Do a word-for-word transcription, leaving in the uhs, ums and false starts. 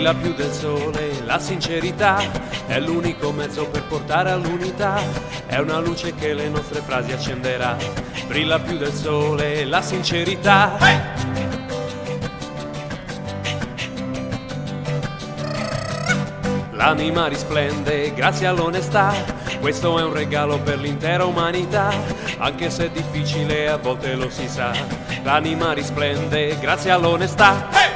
brilla più del sole, la sincerità è l'unico mezzo per portare all'unità, è una luce che le nostre frasi accenderà, brilla più del sole, la sincerità. Hey! L'anima risplende grazie all'onestà, questo è un regalo per l'intera umanità, anche se è difficile a volte lo si sa, l'anima risplende grazie all'onestà. Hey!